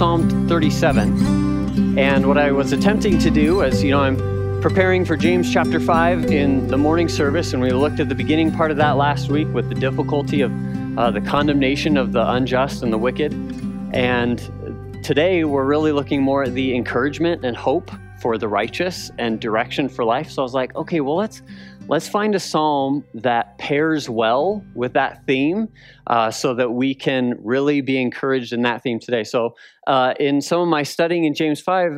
Psalm 37. And what I was attempting to do, as you know, I'm preparing for James chapter 5 in the morning service, and we looked at the beginning part of that last week with the difficulty of the condemnation of the unjust and the wicked. And today we're really looking more at the encouragement and hope for the righteous and direction for life. So I was like, okay, well, let's find a psalm that pairs well with that theme so that we can really be encouraged in that theme today. So in some of my studying in James 5,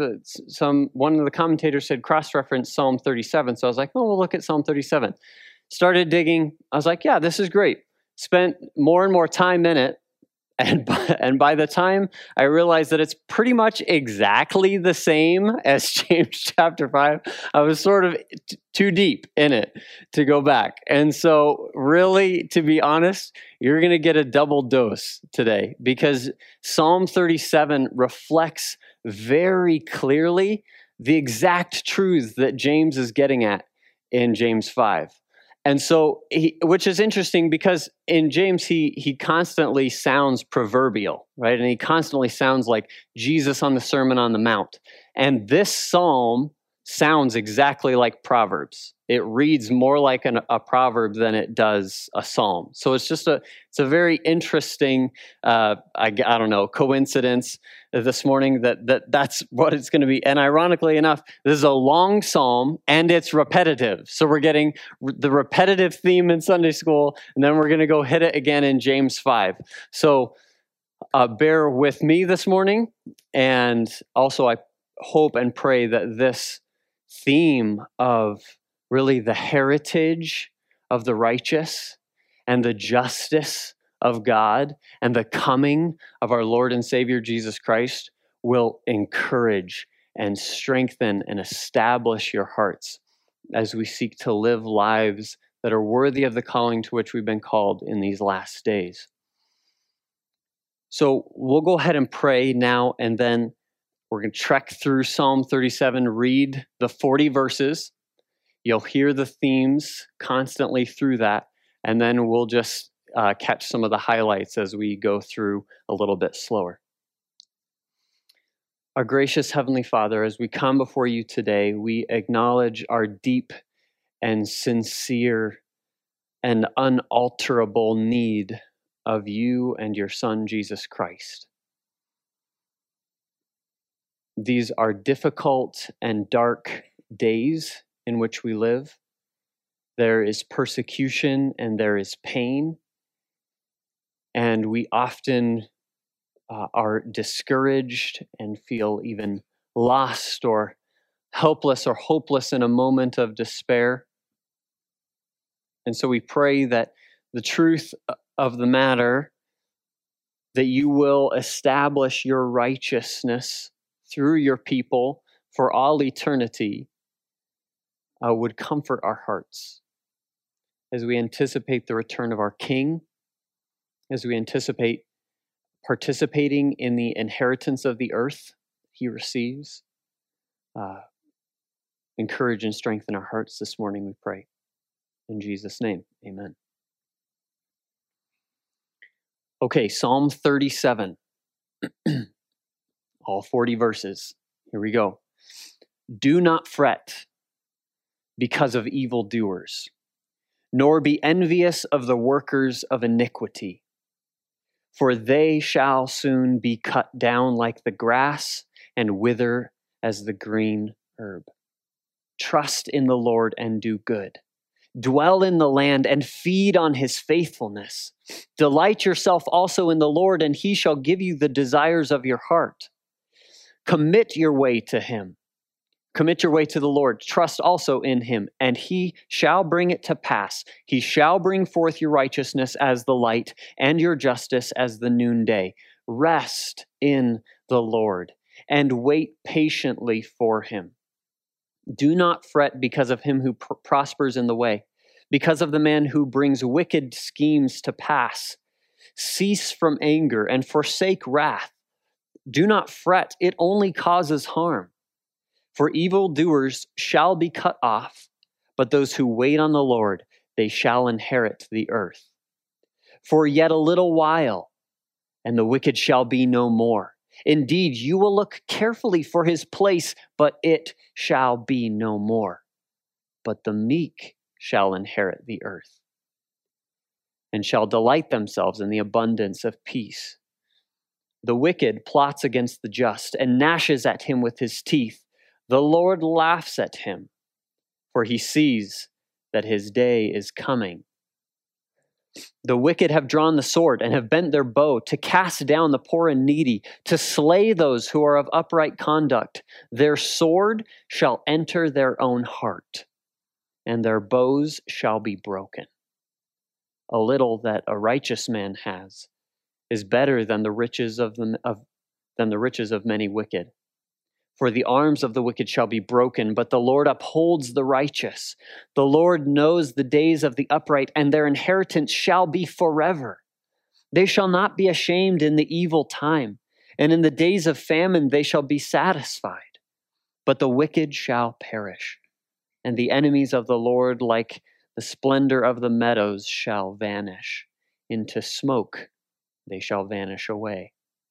one of the commentators said cross-reference Psalm 37. So I was like, oh, we'll look at Psalm 37. Started digging. I was like, yeah, this is great. Spent more and more time in it. And by the time I realized that it's pretty much exactly the same as James chapter 5, I was sort of too deep in it to go back. And so really, to be honest, you're going to get a double dose today because Psalm 37 reflects very clearly the exact truths that James is getting at in James 5. And so, which is interesting because in James, he constantly sounds proverbial, right? And he constantly sounds like Jesus on the Sermon on the Mount. And this psalm sounds exactly like Proverbs. It reads more like a proverb than it does a psalm. So it's a very interesting, I don't know, coincidence this morning that's what it's going to be. And ironically enough, this is a long psalm and it's repetitive. So we're getting the repetitive theme in Sunday school, and then we're going to go hit it again in James 5. So bear with me this morning. And also I hope and pray that this theme of really the heritage of the righteous and the justice of God and the coming of our Lord and Savior Jesus Christ will encourage and strengthen and establish your hearts as we seek to live lives that are worthy of the calling to which we've been called in these last days. So we'll go ahead and pray now, and then we're going to trek through Psalm 37, read the 40 verses. You'll hear the themes constantly through that, and then we'll just catch some of the highlights as we go through a little bit slower. Our gracious Heavenly Father, as we come before you today, we acknowledge our deep and sincere and unalterable need of you and your Son, Jesus Christ. These are difficult and dark days in which we live. There is persecution and there is pain. And we often are discouraged and feel even lost or helpless or hopeless in a moment of despair. And so we pray that the truth of the matter, that you will establish your righteousness through your people for all eternity, would comfort our hearts as we anticipate the return of our King, as we anticipate participating in the inheritance of the earth he receives. Encourage and strengthen our hearts this morning, we pray. In Jesus' name, amen. Okay, Psalm 37. All 40 verses. Here we go. Do not fret because of evildoers, nor be envious of the workers of iniquity, for they shall soon be cut down like the grass and wither as the green herb. Trust in the Lord and do good. Dwell in the land and feed on his faithfulness. Delight yourself also in the Lord, and he shall give you the desires of your heart. Commit your way to him. Commit your way to the Lord. Trust also in him, and he shall bring it to pass. He shall bring forth your righteousness as the light and your justice as the noonday. Rest in the Lord and wait patiently for him. Do not fret because of him who prospers in the way, because of the man who brings wicked schemes to pass. Cease from anger and forsake wrath. Do not fret, it only causes harm. For evildoers shall be cut off, but those who wait on the Lord, they shall inherit the earth. For yet a little while, and the wicked shall be no more. Indeed, you will look carefully for his place, but it shall be no more. But the meek shall inherit the earth, and shall delight themselves in the abundance of peace. The wicked plots against the just, and gnashes at him with his teeth. The Lord laughs at him, for he sees that his day is coming. The wicked have drawn the sword and have bent their bow to cast down the poor and needy, to slay those who are of upright conduct. Their sword shall enter their own heart, and their bows shall be broken. A little that a righteous man has is better than the riches of many wicked. For the arms of the wicked shall be broken, but the Lord upholds the righteous. The Lord knows the days of the upright, and their inheritance shall be forever. They shall not be ashamed in the evil time, and in the days of famine they shall be satisfied. But the wicked shall perish, and the enemies of the Lord, like the splendor of the meadows, shall vanish. Into smoke they shall vanish away.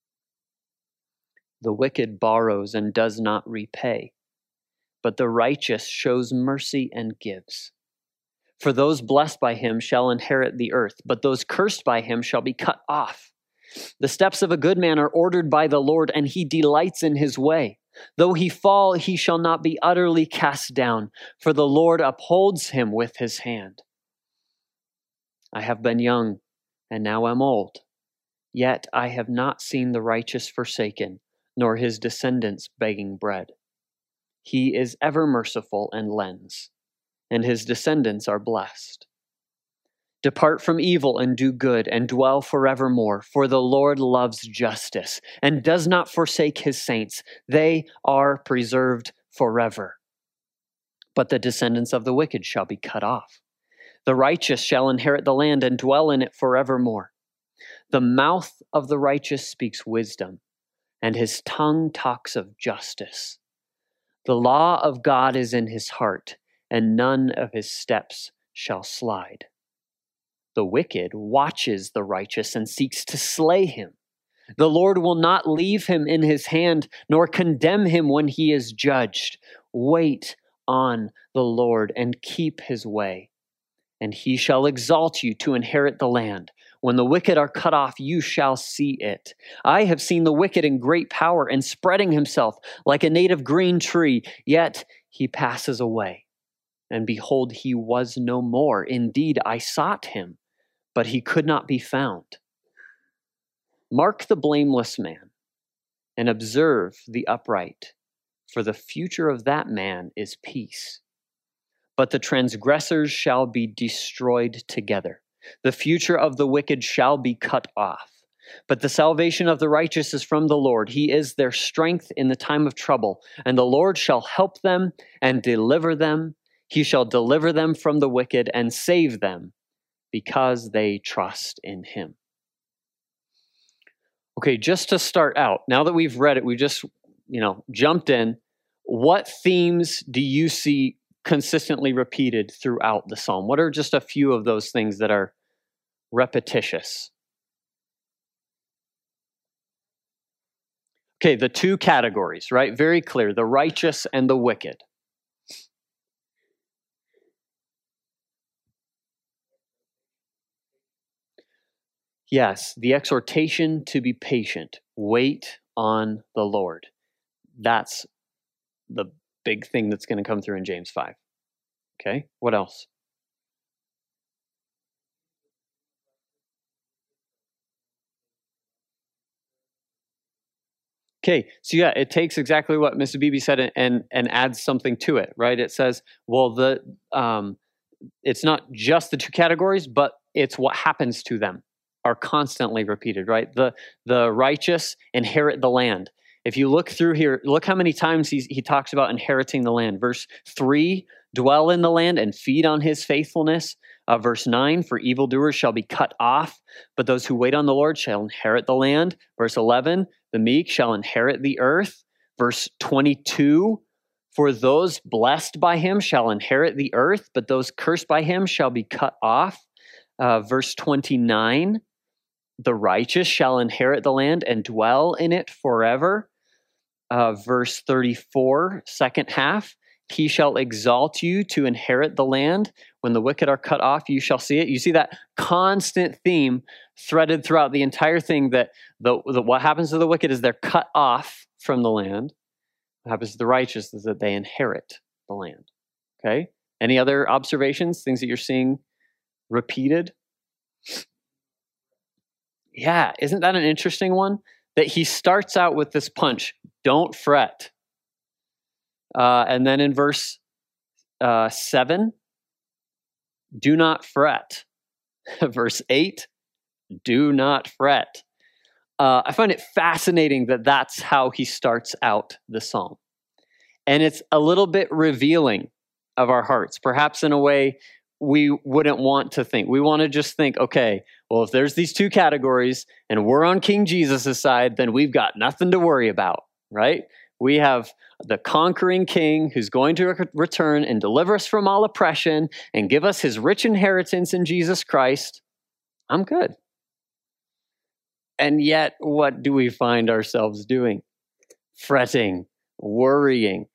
The wicked borrows and does not repay, but the righteous shows mercy and gives. For those blessed by him shall inherit the earth, but those cursed by him shall be cut off. The steps of a good man are ordered by the Lord, and he delights in his way. Though he fall, he shall not be utterly cast down, for the Lord upholds him with his hand. I have been young, and now am old, yet I have not seen the righteous forsaken, nor his descendants begging bread. He is ever merciful and lends, and his descendants are blessed. Depart from evil and do good, and dwell forevermore, for the Lord loves justice, and does not forsake his saints. They are preserved forever. But the descendants of the wicked shall be cut off. The righteous shall inherit the land and dwell in it forevermore. The mouth of the righteous speaks wisdom, and his tongue talks of justice. The law of God is in his heart, and none of his steps shall slide. The wicked watches the righteous and seeks to slay him. The Lord will not leave him in his hand, nor condemn him when he is judged. Wait on the Lord and keep his way, and he shall exalt you to inherit the land. When the wicked are cut off, you shall see it. I have seen the wicked in great power and spreading himself like a native green tree, yet he passes away. And behold, he was no more. Indeed, I sought him, but he could not be found. Mark the blameless man and observe the upright, for the future of that man is peace. But the transgressors shall be destroyed together. The future of the wicked shall be cut off. But the salvation of the righteous is from the Lord. He is their strength in the time of trouble. And the Lord shall help them and deliver them. He shall deliver them from the wicked and save them, because they trust in him. Okay, just to start out, now that we've read it, we just, jumped in. What themes do you see consistently repeated throughout the psalm? What are just a few of those things that are repetitious? Okay, the two categories, right? Very clear, the righteous and the wicked. Yes, the exhortation to be patient. Wait on the Lord. That's the big thing that's going to come through in James 5. Okay, what else? Okay, so yeah, it takes exactly what Mr. Beebe said and adds something to it, right? It says, well, it's not just the two categories, but it's what happens to them are constantly repeated, right? The righteous inherit the land. If you look through here, look how many times he talks about inheriting the land. Verse 3, dwell in the land and feed on his faithfulness. Verse 9, for evildoers shall be cut off, but those who wait on the Lord shall inherit the land. Verse 11, the meek shall inherit the earth. Verse 22, for those blessed by him shall inherit the earth, but those cursed by him shall be cut off. Verse 29, the righteous shall inherit the land and dwell in it forever. Verse 34, second half, he shall exalt you to inherit the land. When the wicked are cut off, you shall see it. You see that constant theme threaded throughout the entire thing, that what happens to the wicked is they're cut off from the land. What happens to the righteous is that they inherit the land. Okay? Any other observations, things that you're seeing repeated? Yeah, isn't that an interesting one? That he starts out with this punch, don't fret. And then in verse 7, do not fret. Verse 8, do not fret. I find it fascinating that that's how he starts out the psalm. And it's a little bit revealing of our hearts, perhaps in a way we wouldn't want to think. We want to just think, okay, well, if there's these two categories and we're on King Jesus' side, then we've got nothing to worry about, right? We have the conquering king who's going to return and deliver us from all oppression and give us his rich inheritance in Jesus Christ. I'm good. And yet, what do we find ourselves doing? Fretting, worrying.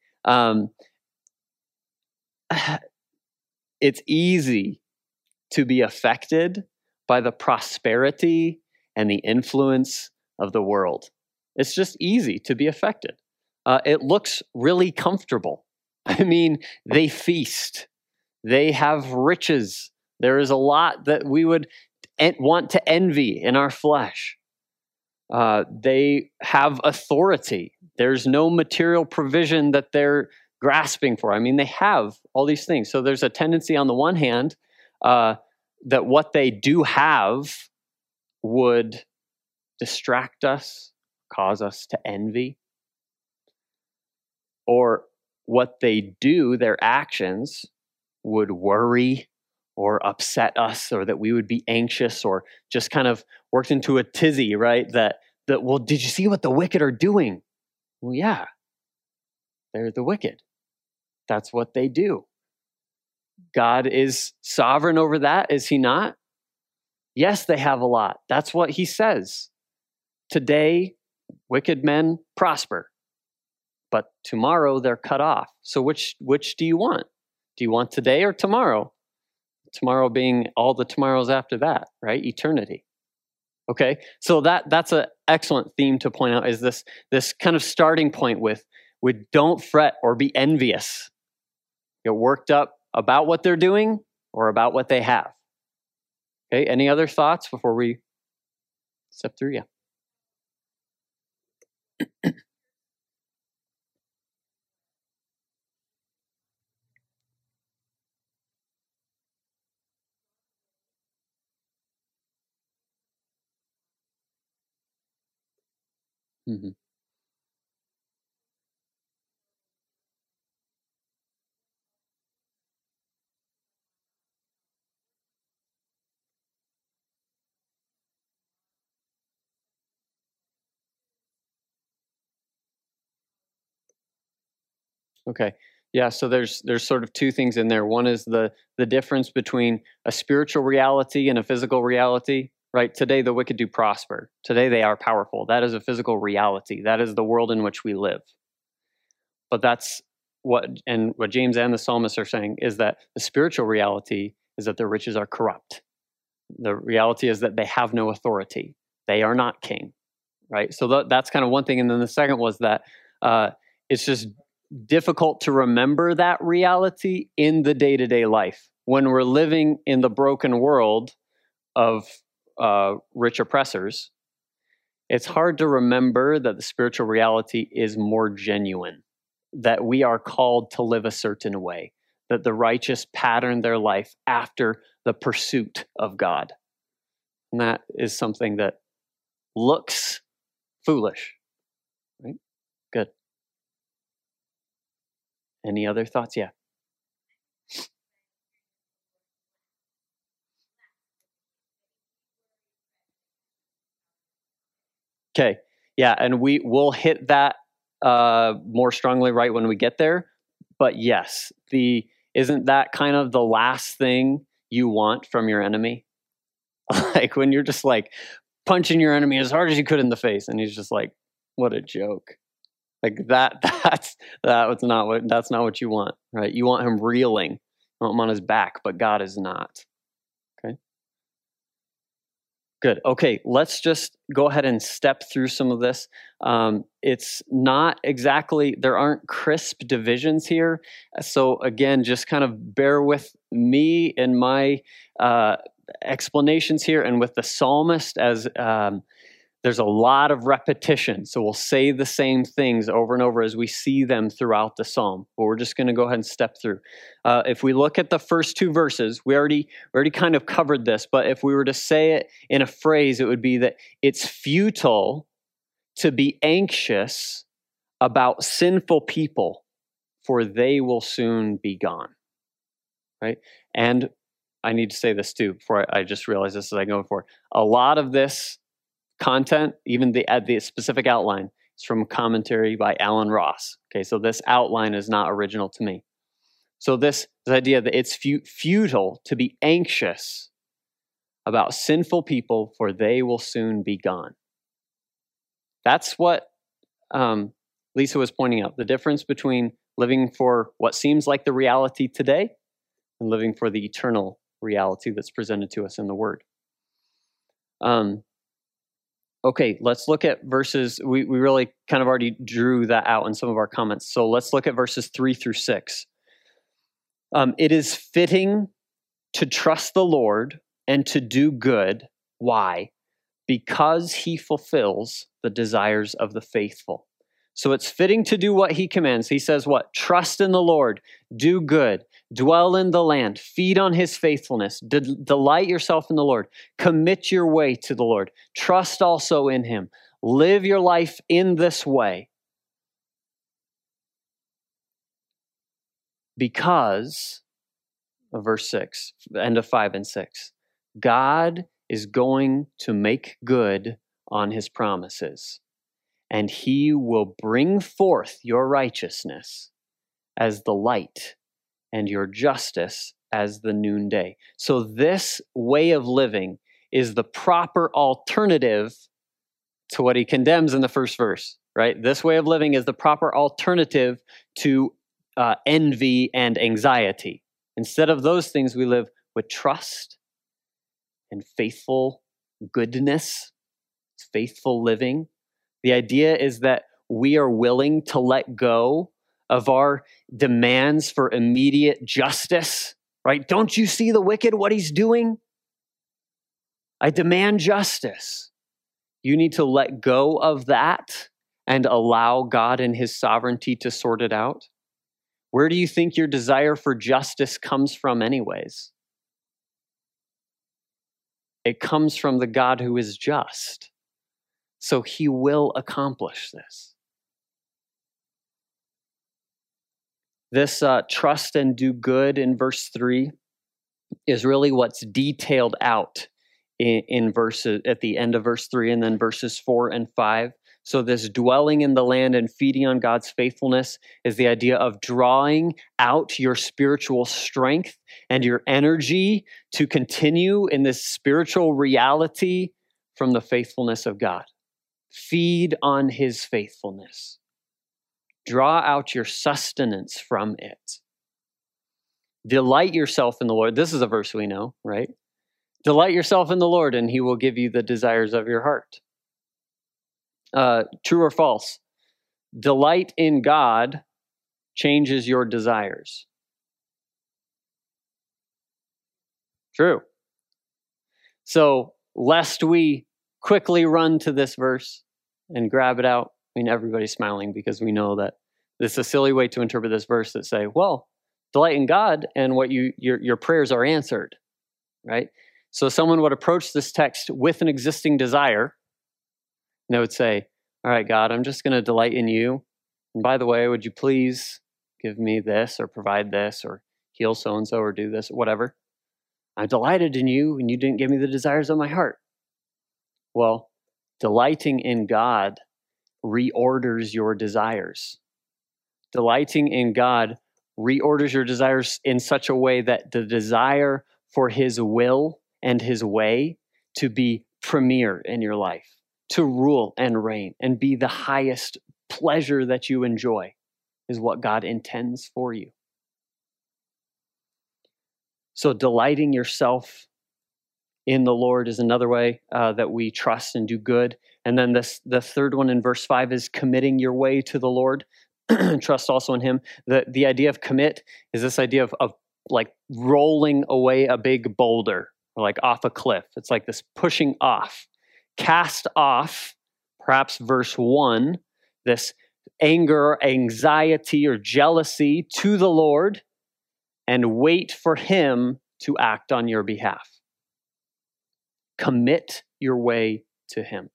It's easy to be affected by the prosperity and the influence of the world. It's just easy to be affected. It looks really comfortable. I mean, they feast. They have riches. There is a lot that we would want to envy in our flesh. They have authority. There's no material provision that they're grasping for. I mean, they have all these things. So there's a tendency on the one hand that what they do have would distract us, cause us to envy. Or what they do, their actions, would worry or upset us, or that we would be anxious or just kind of worked into a tizzy, right? That well, did you see what the wicked are doing? Well, yeah, they're the wicked. That's what they do. God is sovereign over that, is he not? Yes, they have a lot. That's what he says. Today, wicked men prosper, but tomorrow they're cut off. So which do you want? Do you want today or tomorrow? Tomorrow being all the tomorrows after that, right? Eternity. Okay, so that's an excellent theme to point out, is this kind of starting point with don't fret or be envious. Get worked up about what they're doing or about what they have. Okay, any other thoughts before we step through? Yeah. Mm-hmm. Okay. Yeah, so there's sort of two things in there. One is the difference between a spiritual reality and a physical reality, right? Today the wicked do prosper. Today they are powerful. That is a physical reality. That is the world in which we live. But that's what James and the psalmist are saying, is that the spiritual reality is that their riches are corrupt. The reality is that they have no authority. They are not king, right? So that's kind of one thing. And then the second was that it's just difficult to remember that reality in the day-to-day life when we're living in the broken world of rich oppressors. It's hard to remember that the spiritual reality is more genuine, that we are called to live a certain way, that the righteous pattern their life after the pursuit of God. And that is something that looks foolish, right? Good. Any other thoughts? Yeah. Okay. Yeah, and we'll hit that more strongly right when we get there. But yes, isn't that kind of the last thing you want from your enemy? Like when you're just like punching your enemy as hard as you could in the face. And he's just like, what a joke. Like that's not what you want, right? You want him reeling. You want him on his back, but God is not. Okay. Good. Okay, let's just go ahead and step through some of this. It's not exactly, there aren't crisp divisions here. So again, just kind of bear with me and my explanations here and with the psalmist as there's a lot of repetition. So we'll say the same things over and over as we see them throughout the psalm. But we're just going to go ahead and step through. If we look at the first two verses, we already kind of covered this, but if we were to say it in a phrase, it would be that it's futile to be anxious about sinful people, for they will soon be gone. Right? And I need to say this too, before I just realized this as I go before. A lot of this content, even the specific outline, is from a commentary by Alan Ross. Okay, so this outline is not original to me. So this idea that it's futile to be anxious about sinful people, for they will soon be gone. That's what Lisa was pointing out, the difference between living for what seems like the reality today and living for the eternal reality that's presented to us in the Word. Okay, let's look at verses. We really kind of already drew that out in some of our comments. So let's look at verses 3 through 6. It is fitting to trust the Lord and to do good. Why? Because he fulfills the desires of the faithful. So it's fitting to do what he commands. He says what? Trust in the Lord, do good, dwell in the land, feed on his faithfulness, delight yourself in the Lord, commit your way to the Lord, trust also in him, live your life in this way. Because, of verse 6, the end of 5 and 6, God is going to make good on his promises, and he will bring forth your righteousness as the light and your justice as the noonday. So this way of living is the proper alternative to what he condemns in the first verse, right? This way of living is the proper alternative to envy and anxiety. Instead of those things, we live with trust and faithful goodness, faithful living. The idea is that we are willing to let go of our demands for immediate justice, right? Don't you see the wicked, what he's doing? I demand justice. You need to let go of that and allow God in his sovereignty to sort it out. Where do you think your desire for justice comes from anyways? It comes from the God who is just. So he will accomplish this. This trust and do good in verse 3 is really what's detailed out in verses at the end of verse 3 and then verses 4 and 5. So this dwelling in the land and feeding on God's faithfulness is the idea of drawing out your spiritual strength and your energy to continue in this spiritual reality from the faithfulness of God. Feed on his faithfulness. Draw out your sustenance from it. Delight yourself in the Lord. This is a verse we know, right? Delight yourself in the Lord, and he will give you the desires of your heart. True or false? Delight in God changes your desires. True. So, lest we quickly run to this verse and grab it out. I mean, everybody's smiling because we know that this is a silly way to interpret this verse that say, well, delight in God and what your prayers are answered, right? So someone would approach this text with an existing desire, and they would say, all right, God, I'm just going to delight in you. And by the way, would you please give me this or provide this or heal so-and-so or do this, whatever. I'm delighted in you and you didn't give me the desires of my heart. Well, delighting in God reorders your desires. Delighting in God reorders your desires in such a way that the desire for his will and his way to be premier in your life, to rule and reign and be the highest pleasure that you enjoy is what God intends for you. So delighting yourself in the Lord is another way that we trust and do good. And then the third one in verse 5 is committing your way to the Lord. Trust also in him. The idea of commit is this idea of like rolling away a big boulder, or like off a cliff. It's like this pushing off. Cast off, perhaps verse 1, this anger, anxiety, or jealousy to the Lord, and wait for him to act on your behalf. Commit your way to him.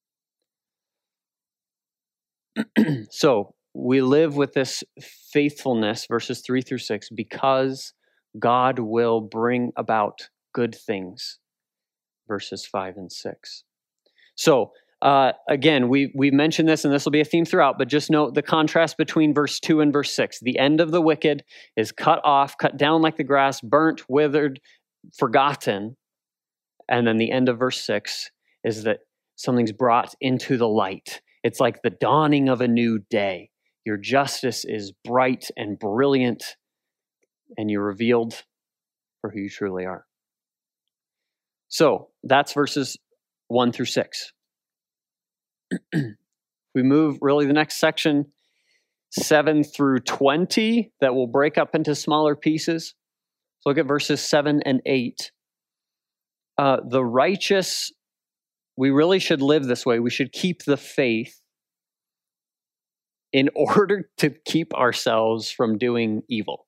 So we live with this faithfulness, verses 3 through 6, because God will bring about good things, verses 5 and 6. So again, we've mentioned this, and this will be a theme throughout, but just note the contrast between verse 2 and verse 6. The end of the wicked is cut off, cut down like the grass, burnt, withered, forgotten. And then the end of verse 6 is that something's brought into the light. It's like the dawning of a new day. Your justice is bright and brilliant, and you're revealed for who you truly are. So that's verses 1 through 6. We move really the next section, 7 through 20, that will break up into smaller pieces. So look at verses 7 and 8. The righteous, we really should live this way. We should keep the faith in order to keep ourselves from doing evil.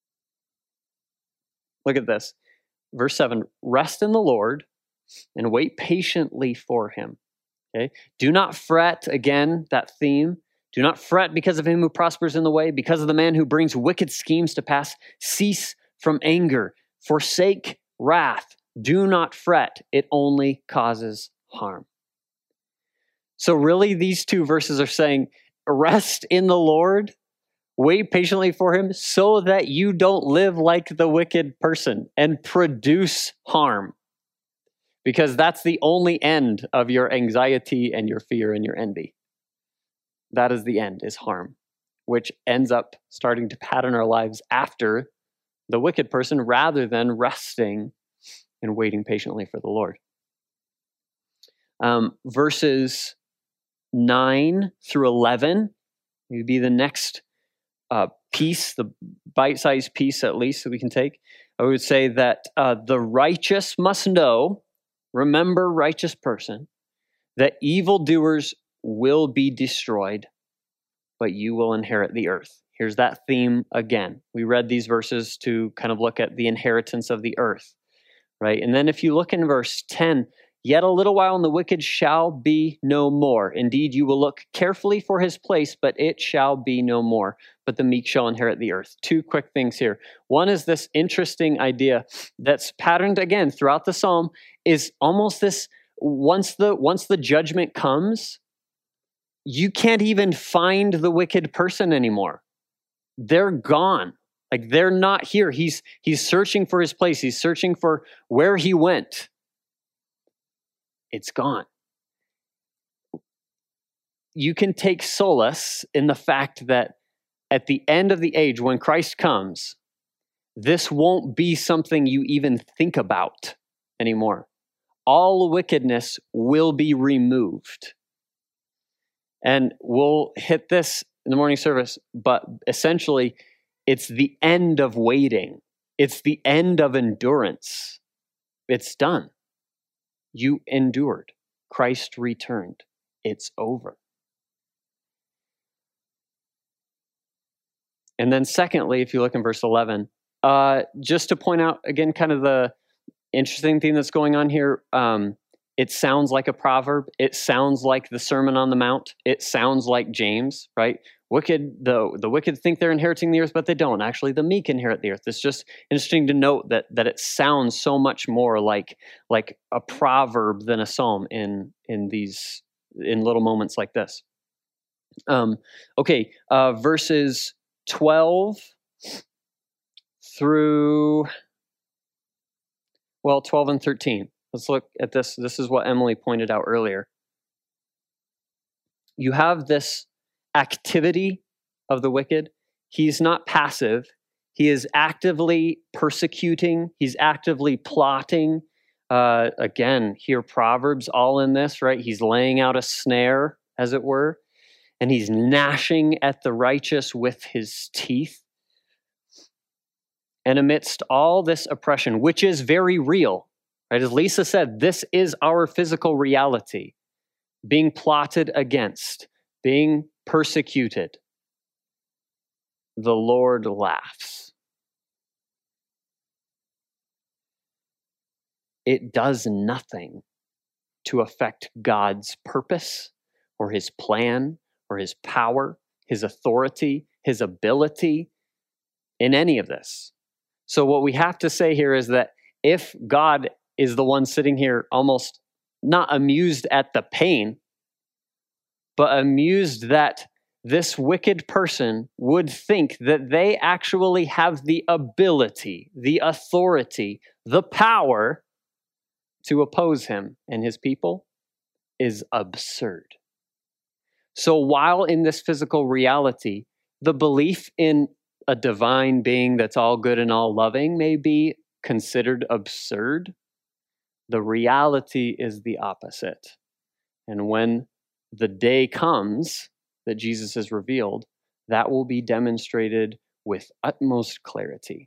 Look at this. Verse 7, rest in the Lord and wait patiently for him. Okay? Do not fret, again, that theme. Do not fret because of him who prospers in the way, because of the man who brings wicked schemes to pass. Cease from anger. Forsake wrath. Do not fret. It only causes harm. So really, these two verses are saying, rest in the Lord, wait patiently for him, so that you don't live like the wicked person and produce harm. Because that's the only end of your anxiety and your fear and your envy. That is the end, is harm, which ends up starting to pattern our lives after the wicked person rather than resting and waiting patiently for the Lord. Verses 9 through 11 would be the next piece, the bite-sized piece at least that we can take. I would say that the righteous must know, remember, righteous person, that evildoers will be destroyed, but you will inherit the earth. Here's that theme again. We read these verses to kind of look at the inheritance of the earth, right? And then if you look in verse 10, yet a little while and the wicked shall be no more. Indeed, you will look carefully for his place, but it shall be no more. But the meek shall inherit the earth. Two quick things here. One is this interesting idea that's patterned again throughout the psalm, is almost this, once the judgment comes, you can't even find the wicked person anymore. They're gone. Like, they're not here. He's searching for his place. He's searching for where he went. It's gone. You can take solace in the fact that at the end of the age, when Christ comes, this won't be something you even think about anymore. All wickedness will be removed. And we'll hit this in the morning service, but essentially, it's the end of waiting. It's the end of endurance. It's done. You endured. Christ returned. It's over. And then secondly, if you look in verse 11, just to point out, again, kind of the interesting thing that's going on here, it sounds like a proverb. It sounds like the Sermon on the Mount. It sounds like James, right? The wicked think they're inheriting the earth, but they don't. Actually, the meek inherit the earth. It's just interesting to note that it sounds so much more like a proverb than a psalm in little moments like this. Verses 12 through 12 and 13. Let's look at this. This is what Emily pointed out earlier. You have this activity of the wicked. He's not passive. He is actively persecuting. He's actively plotting. Again, here Proverbs all in this, right? He's laying out a snare, as it were, and he's gnashing at the righteous with his teeth. And amidst all this oppression, which is very real, right? As Lisa said, this is our physical reality, being plotted against, being persecuted. The Lord laughs. It does nothing to affect God's purpose or his plan or his power, his authority, his ability in any of this. So what we have to say here is that if God is the one sitting here almost not amused at the pain, but amused that this wicked person would think that they actually have the ability, the authority, the power to oppose him and his people, is absurd. So while in this physical reality, the belief in a divine being that's all good and all loving may be considered absurd, the reality is the opposite. And when the day comes that Jesus is revealed, that will be demonstrated with utmost clarity.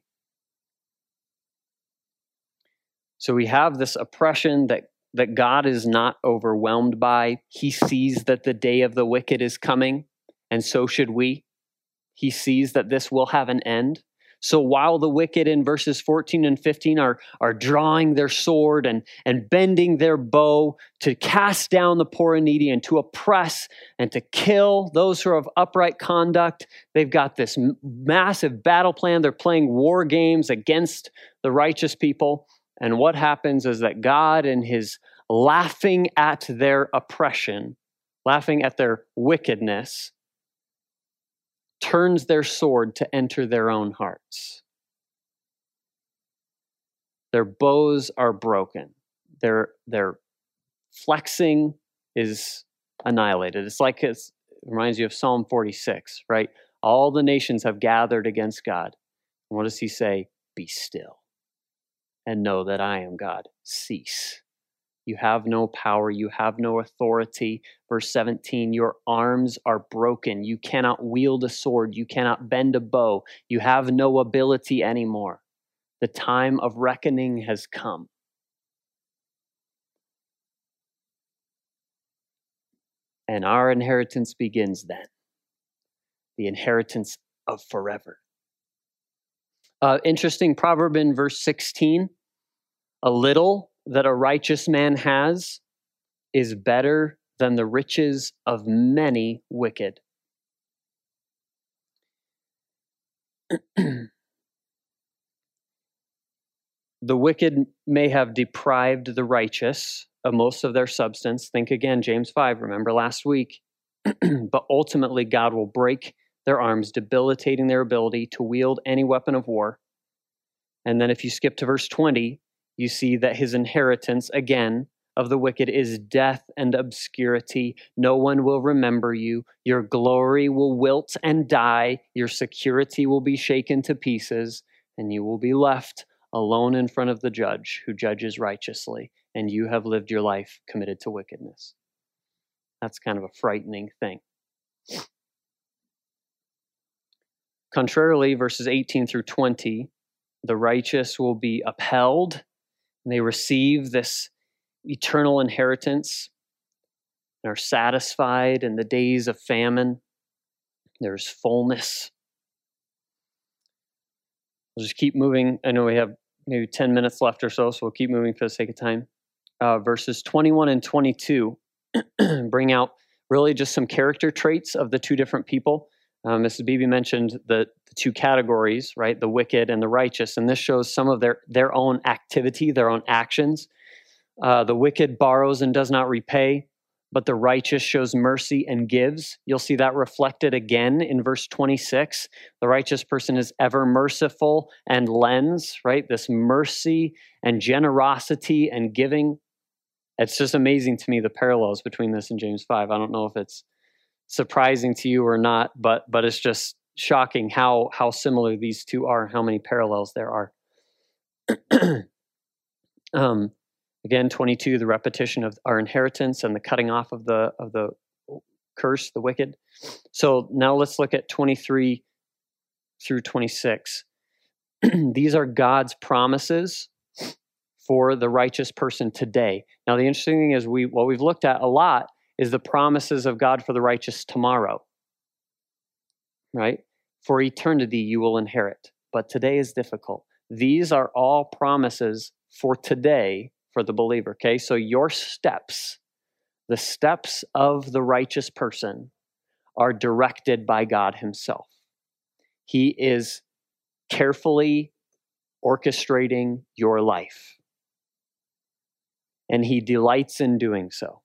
So we have this oppression that God is not overwhelmed by. He sees that the day of the wicked is coming, and so should we. He sees that this will have an end. So while the wicked in verses 14 and 15 are drawing their sword and bending their bow to cast down the poor and needy and to oppress and to kill those who are of upright conduct, they've got this massive battle plan. They're playing war games against the righteous people. And what happens is that God, in his laughing at their oppression, laughing at their wickedness, turns their sword to enter their own hearts. Their bows are broken. Their flexing is annihilated. It reminds you of Psalm 46, right? All the nations have gathered against God. And what does he say? Be still and know that I am God. Cease. You have no power. You have no authority. Verse 17, your arms are broken. You cannot wield a sword. You cannot bend a bow. You have no ability anymore. The time of reckoning has come. And our inheritance begins then. The inheritance of forever. Interesting proverb in verse 16. A little that a righteous man has is better than the riches of many wicked. The wicked may have deprived the righteous of most of their substance. Think again, James 5, remember last week. But ultimately, God will break their arms, debilitating their ability to wield any weapon of war. And then if you skip to verse 20, you see that his inheritance, again, of the wicked is death and obscurity. No one will remember you. Your glory will wilt and die. Your security will be shaken to pieces, and you will be left alone in front of the judge who judges righteously, and you have lived your life committed to wickedness. That's kind of a frightening thing. Contrarily, verses 18 through 20, the righteous will be upheld, and they receive this eternal inheritance and are satisfied in the days of famine. There's fullness. We'll just keep moving. I know we have maybe 10 minutes left or so we'll keep moving for the sake of time. Verses 21 and 22 bring out really just some character traits of the two different people. Mrs. Beebe mentioned the two categories, right? The wicked and the righteous. And this shows some of their own activity, their own actions. The wicked borrows and does not repay. but the righteous shows mercy and gives. You'll see that reflected again in verse 26. The righteous person is ever merciful and lends, right? This mercy and generosity and giving. It's just amazing to me, the parallels between this and James 5. I don't know if it's surprising to you or not, but it's just shocking how similar these two are, how many parallels there are. Again, 22, the repetition of our inheritance and the cutting off of the curse, the wicked. So now let's look at 23 through 26. These are God's promises for the righteous person today. Now, the interesting thing is what we've looked at a lot is the promises of God for the righteous tomorrow, right? For eternity, you will inherit. But today is difficult. These are all promises for today for the believer, okay? So your steps, the steps of the righteous person, are directed by God himself. He is carefully orchestrating your life, and he delights in doing so.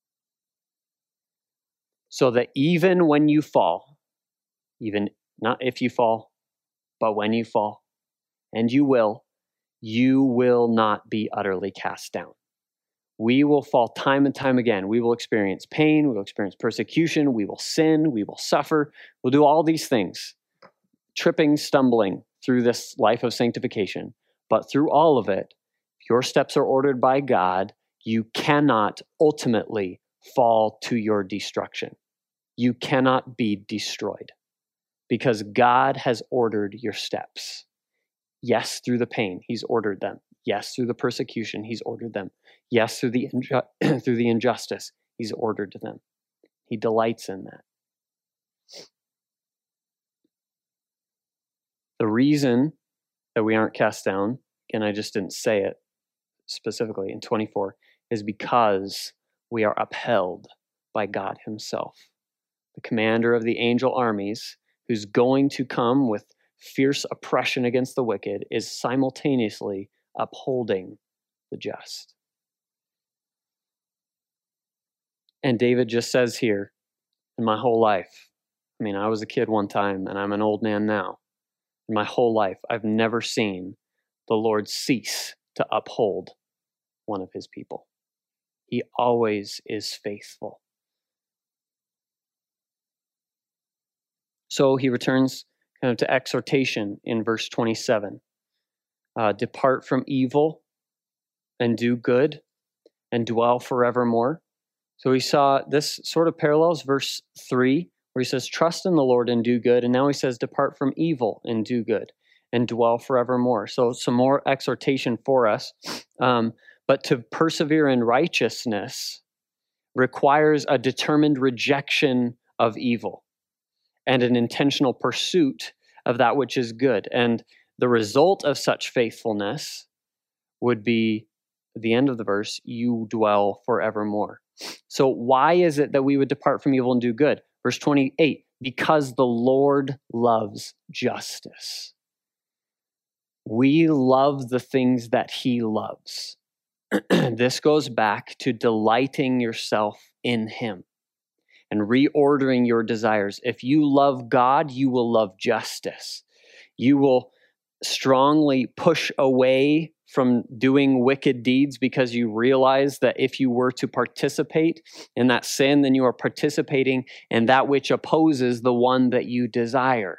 So that even when you fall, even not if you fall, but when you fall, and you will not be utterly cast down. We will fall time and time again. We will experience pain. We will experience persecution. We will sin. We will suffer. We'll do all these things, tripping, stumbling through this life of sanctification. But through all of it, if your steps are ordered by God, you cannot ultimately fall to your destruction. You cannot be destroyed because God has ordered your steps. Yes, through the pain, he's ordered them. Yes, through the persecution, he's ordered them. Yes, through the injustice, he's ordered them. He delights in that. The reason that we aren't cast down, and I just didn't say it specifically in 24, is because we are upheld by God himself, the commander of the angel armies, who's going to come with fierce oppression against the wicked, is simultaneously upholding the just. And David just says here, in my whole life, I was a kid one time and I'm an old man now. In my whole life, I've never seen the Lord cease to uphold one of his people. He always is faithful. So he returns kind of to exhortation in verse 27. Depart from evil and do good and dwell forevermore. So we saw this sort of parallels verse 3, where he says, trust in the Lord and do good. And now he says, depart from evil and do good and dwell forevermore. So some more exhortation for us. But to persevere in righteousness requires a determined rejection of evil and an intentional pursuit of that which is good. And the result of such faithfulness would be, at the end of the verse, you dwell forevermore. So why is it that we would depart from evil and do good? Verse 28, because the Lord loves justice. We love the things that he loves. This goes back to delighting yourself in him and reordering your desires. If you love God, you will love justice. You will strongly push away from doing wicked deeds because you realize that if you were to participate in that sin, then you are participating in that which opposes the one that you desire.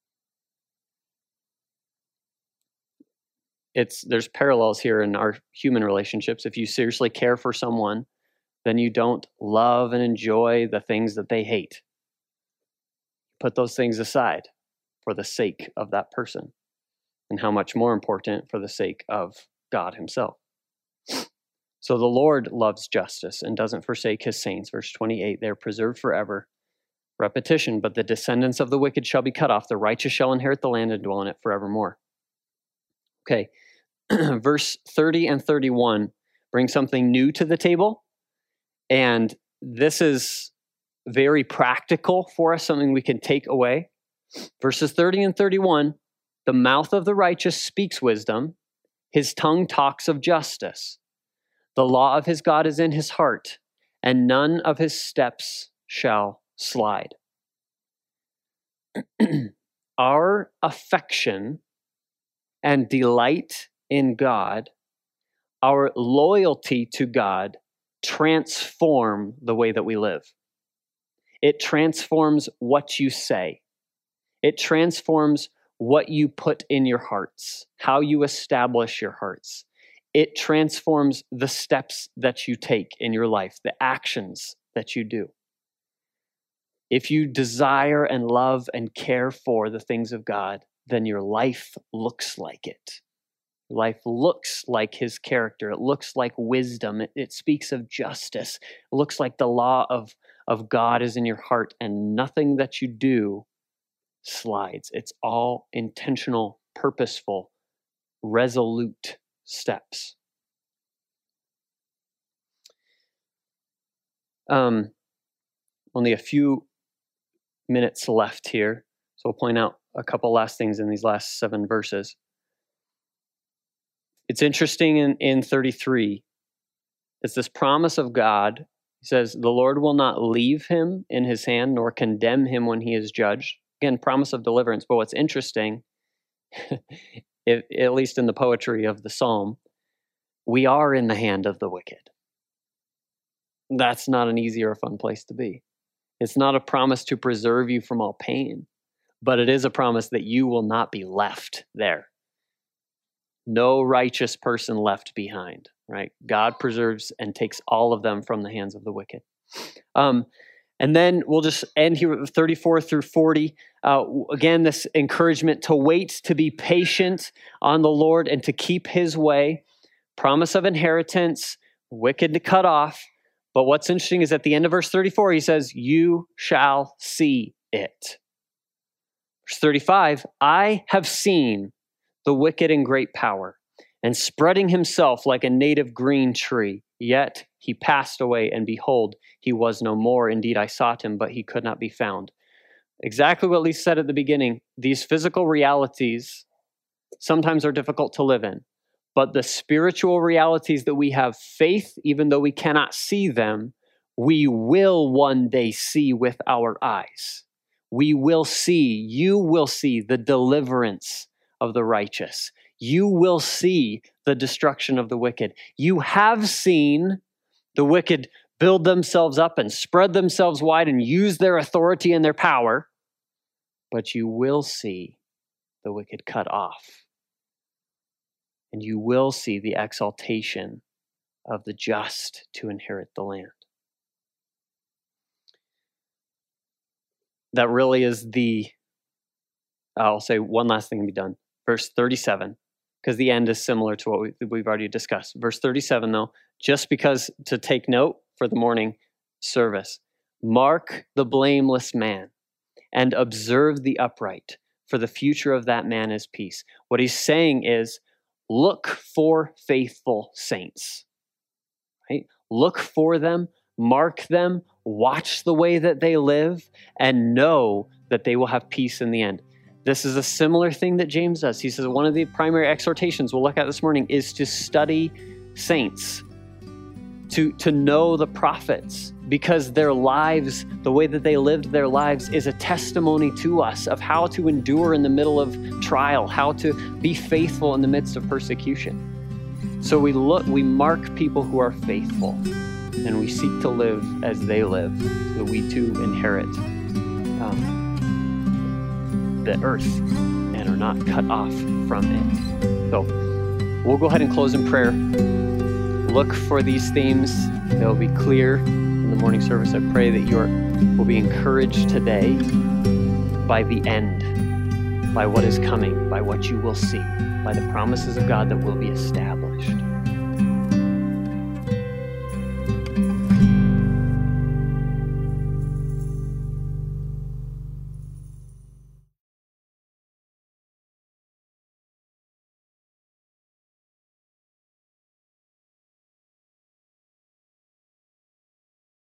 There's parallels here in our human relationships. If you seriously care for someone, then you don't love and enjoy the things that they hate. Put those things aside for the sake of that person. And how much more important for the sake of God himself. So the Lord loves justice and doesn't forsake his saints. Verse 28, they're preserved forever. Repetition, but the descendants of the wicked shall be cut off. The righteous shall inherit the land and dwell in it forevermore. Okay, verse 30 and 31 bring something new to the table. And this is very practical for us, something we can take away. Verses 30 and 31, the mouth of the righteous speaks wisdom. His tongue talks of justice. The law of his God is in his heart, and none of his steps shall slide. Our affection and delight in God, our loyalty to God, transform the way that we live. It transforms what you say. It transforms what you put in your hearts, how you establish your hearts. It transforms the steps that you take in your life, the actions that you do. If you desire and love and care for the things of God, then your life looks like it. Your life looks like his character. It looks like wisdom. It speaks of justice. It looks like the law of God is in your heart, and nothing that you do slides. It's all intentional, purposeful, resolute steps. Only a few minutes left here, so we'll point out a couple last things in these last 7 verses. It's interesting in 33, it's this promise of God. He says, the Lord will not leave him in his hand, nor condemn him when he is judged. Again, promise of deliverance. But what's interesting, at least in the poetry of the psalm, we are in the hand of the wicked. That's not an easy or a fun place to be. It's not a promise to preserve you from all pain, but it is a promise that you will not be left there. No righteous person left behind, right? God preserves and takes all of them from the hands of the wicked. And then we'll just end here with 34 through 40. Again, this encouragement to wait, to be patient on the Lord and to keep his way. Promise of inheritance, wicked to cut off. But what's interesting is at the end of verse 34, he says, you shall see it. Verse 35, I have seen the wicked in great power and spreading himself like a native green tree. Yet he passed away, and behold, he was no more. Indeed, I sought him, but he could not be found. Exactly what Lee said at the beginning. These physical realities sometimes are difficult to live in. But the spiritual realities that we have faith, even though we cannot see them, we will one day see with our eyes. We will see, you will see the deliverance of the righteous. You will see the destruction of the wicked. You have seen the wicked build themselves up and spread themselves wide and use their authority and their power, but you will see the wicked cut off. And you will see the exaltation of the just to inherit the land. That really is I'll say one last thing to be done. Verse 37, because the end is similar to what we've already discussed. Verse 37, though, just because to take note for the morning service, mark the blameless man and observe the upright, for the future of that man is peace. What he's saying is, look for faithful saints, right? Look for them, mark them, watch the way that they live, and know that they will have peace in the end. This is a similar thing that James does. He says one of the primary exhortations we'll look at this morning is to study saints, to know the prophets, because their lives, the way that they lived their lives, is a testimony to us of how to endure in the middle of trial, how to be faithful in the midst of persecution. So we mark people who are faithful, and we seek to live as they live, so that we too inherit the earth and are not cut off from it. So we'll go ahead and close in prayer. Look for these themes. They'll be clear in the morning service. I pray that you will be encouraged today by the end, by what is coming, by what you will see, by the promises of God that will be established.